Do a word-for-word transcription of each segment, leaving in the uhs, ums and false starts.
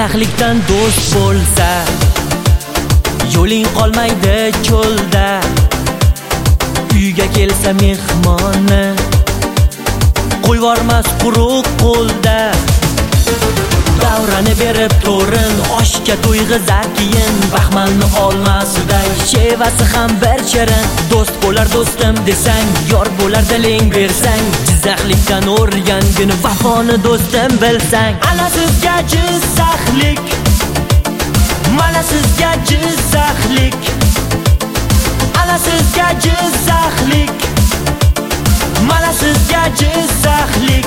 Jizzaxlikdan do'st bo'lsa yo'ling qolmaydi cho'lda. Uyga kelsa mehmonni qo'yvormas quruq qo'lda. Davrani berib to'rin oshga to'yg'izar keyin baxmalni olmasiday chevasi ham bir shirin. Do'st bo'lar do'stim desang, yor bo'lar diling bersang, Jizzaxlikdan o'rgangin vafoni do'stim bilsang. Ana sizga Jizzaxlik, mana sizga Jizzaxlik, ana sizga Jizzaxlik, mana sizga Jizzaxlik.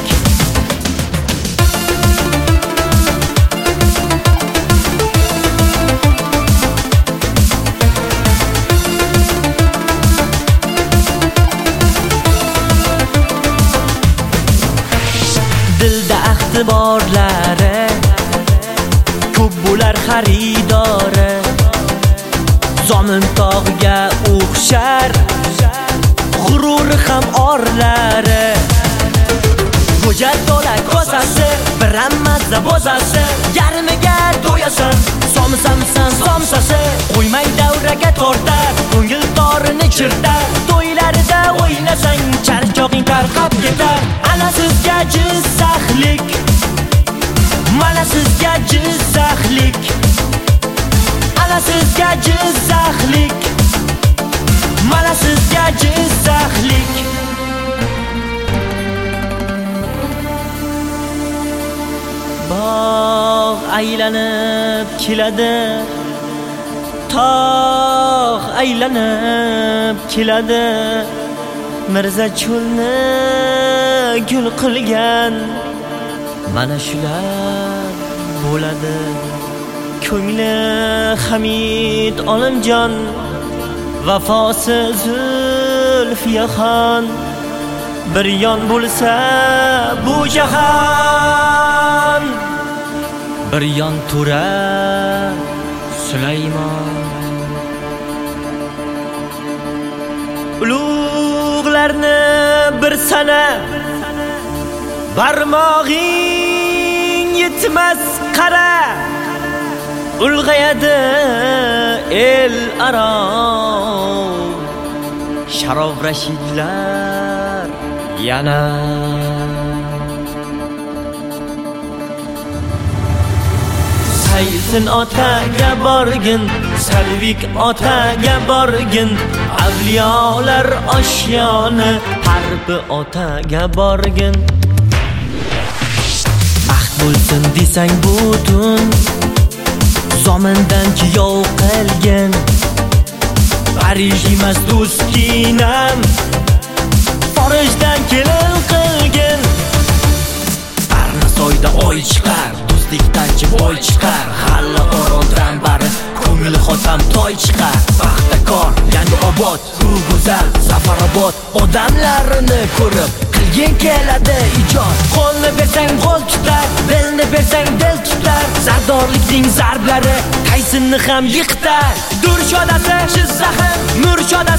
Dilda ahdi borlari ko'p bo'lar xaridori. Zomin tog'iga o'xshar g'ururi ham orlari. Go'ja to'la kosasi biram mazza bozasi, yarmiga to'yasan somsamsan somsasi. Qo'ymay davraga tortar ko'ngil torini chirtar. To'ylarida o'ynasang charchoqing tarqab ketar. Ana sizga Jizzaxlik, mana sizga Jizzaxlik, ana sizga Jizzaxlik, mana sizga Jizzaxlik. Bog' aylanib keladi, tog' aylanib keladi. Mirza cho'lni gul qilgan mana shular bo'ladi. Ko'ngli Hamid Olimjon, vafosi Zulfiyaxon. Bir yon bo'lsa bu jahon, bir yon Tura Sulaymon. Ulug'larni bir sana, barmog'ing yetmas qara. Ulg'ayadi el aro Sharof Rashidlar yana. Saysin otaga borgin, Salvik otaga borgin. Avliyolar oshyoni harbi otaga borgin. Baxt bo'lsin desang butun zomindan kiyov qilgin. Parij emas do'stinam, Forijdan kelin qilgin. Arnasoyda oy chiqar, do'stlikdan chi boy chiqar. Halla orondan bari ko'ngli xotam toy chiqar. Baxtakor yangi obod, bu go'zal Zafarobod. Odamlarini ko'rib qilgin keladi ijod. Qo'lni bersang qo'l tutar, dilni bersang dil tutar. Zardorlikning zarblari qaysinni ham yiqitar. Dur shodasi Jizzaxim, nur shodasi